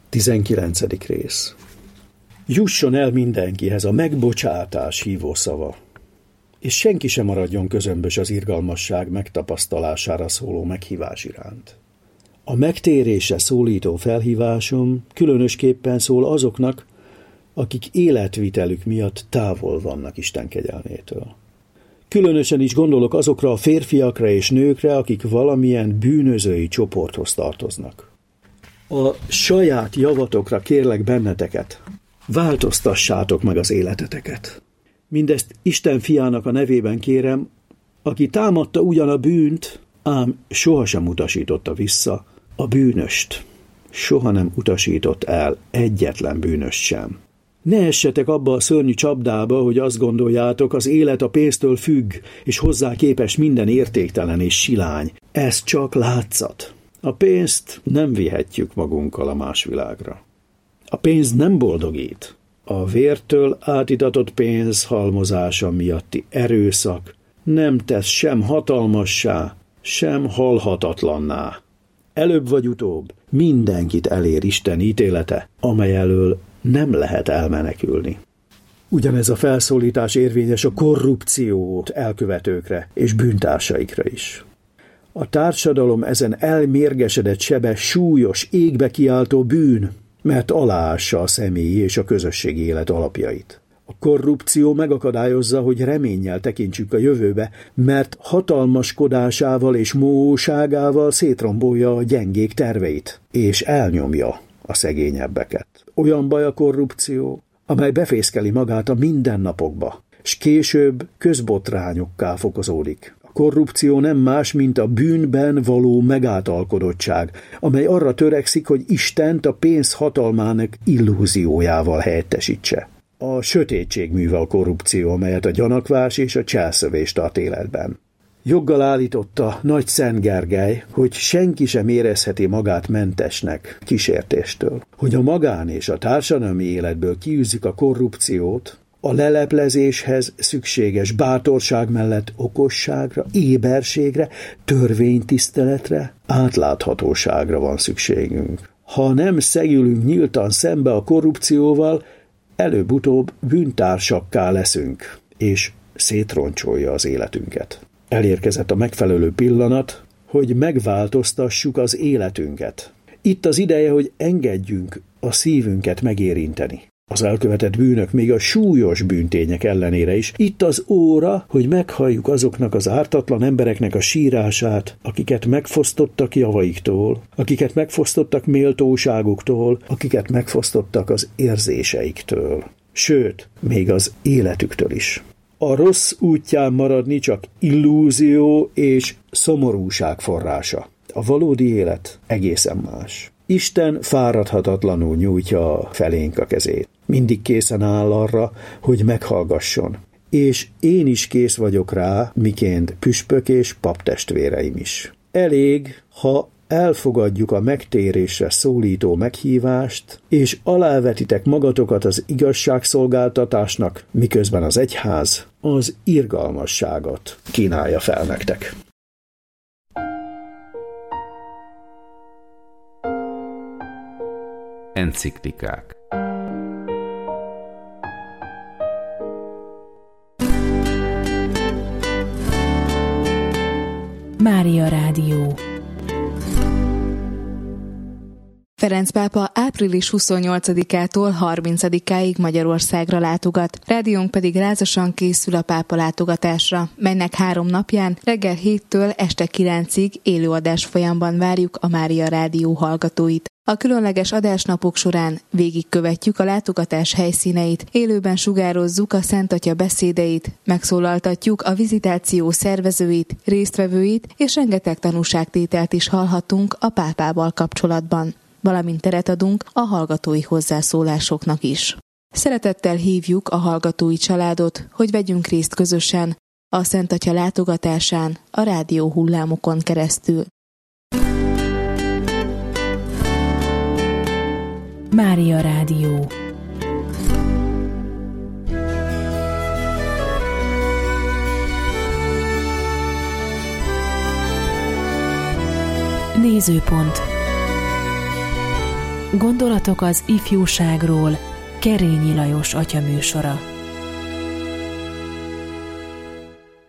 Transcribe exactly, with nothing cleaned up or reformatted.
tizenkilencedik rész. Jusson el mindenkihez a megbocsátás hívószava, és senki sem maradjon közömbös az irgalmasság megtapasztalására szóló meghívás iránt. A megtérésre szólító felhívásom különösképpen szól azoknak, akik életvitelük miatt távol vannak Isten kegyelmétől. Különösen is gondolok azokra a férfiakra és nőkre, akik valamilyen bűnözői csoporthoz tartoznak. A saját javatokra kérlek benneteket, változtassátok meg az életeteket. Mindezt Isten fiának a nevében kérem, aki támadta ugyan a bűnt, ám sohasem utasította vissza a bűnöst. Soha nem utasított el egyetlen bűnöst sem. Ne essetek abba a szörnyű csapdába, hogy azt gondoljátok, az élet a pénztől függ, és hozzá képes minden értéktelen és silány. Ez csak látszat. A pénzt nem vihetjük magunkkal a más világra. A pénz nem boldogít. A vértől átitatott pénz halmozása miatti erőszak nem tesz sem hatalmassá, sem halhatatlanná. Előbb vagy utóbb mindenkit elér Isten ítélete, amely elől nem lehet elmenekülni. Ugyanez a felszólítás érvényes a korrupciót elkövetőkre és bűntársaikra is. A társadalom ezen elmérgesedett sebe súlyos, égbe kiáltó bűn, mert aláássa a személyi és a közösségi élet alapjait. A korrupció megakadályozza, hogy reménnyel tekintsük a jövőbe, mert hatalmaskodásával és móságával szétrombolja a gyengék terveit, és elnyomja a szegényebbeket. Olyan baj a korrupció, amely befészkeli magát a mindennapokba, s később közbotrányokká fokozódik. A korrupció nem más, mint a bűnben való megátalkodottság, amely arra törekszik, hogy Istent a pénz hatalmának illúziójával helyettesítse. A sötétség műve a korrupció, amelyet a gyanakvás és a cselszövés tart életben. Joggal állította Nagy Szent Gergely, hogy senki sem érezheti magát mentesnek kísértéstől. Hogy a magán és a társadalmi életből kiűzzük a korrupciót, a leleplezéshez szükséges bátorság mellett okosságra, éberségre, törvénytiszteletre, átláthatóságra van szükségünk. Ha nem szegülünk nyíltan szembe a korrupcióval, előbb-utóbb bűntársakká leszünk, és szétroncsolja az életünket. Elérkezett a megfelelő pillanat, hogy megváltoztassuk az életünket. Itt az ideje, hogy engedjünk a szívünket megérinteni. Az elkövetett bűnök, még a súlyos bűntények ellenére is. Itt az óra, hogy meghalljuk azoknak az ártatlan embereknek a sírását, akiket megfosztottak javaiktól, akiket megfosztottak méltóságuktól, akiket megfosztottak az érzéseiktől. Sőt, még az életüktől is. A rossz útján maradni csak illúzió és szomorúság forrása. A valódi élet egészen más. Isten fáradhatatlanul nyújtja felénk a kezét. Mindig készen áll arra, hogy meghallgasson. És én is kész vagyok rá, miként püspök és paptestvéreim is. Elég, ha elfogadjuk a megtérésre szólító meghívást, és alávetitek magatokat az igazságszolgáltatásnak, miközben az egyház az irgalmasságot kínálja fel nektek. Enciklikák. Mária Rádió. Ferenc pápa április huszonnyolcadikától harmincadikáig Magyarországra látogat. Rádiónk pedig rázasan készül a pápa látogatásra, melynek három napján reggel héttől este kilencig élőadás folyamban várjuk a Mária Rádió hallgatóit. A különleges adásnapok során végigkövetjük a látogatás helyszíneit, élőben sugározzuk a Szent Atya beszédeit, megszólaltatjuk a vizitáció szervezőit, résztvevőit, és rengeteg tanúságtételt is hallhatunk a pápával kapcsolatban, valamint teret adunk a hallgatói hozzászólásoknak is. Szeretettel hívjuk a hallgatói családot, hogy vegyünk részt közösen a Szent Atya látogatásán a rádió hullámokon keresztül. Mária Rádió. Nézőpont. Gondolatok az ifjúságról, Kerényi Lajos atya műsora.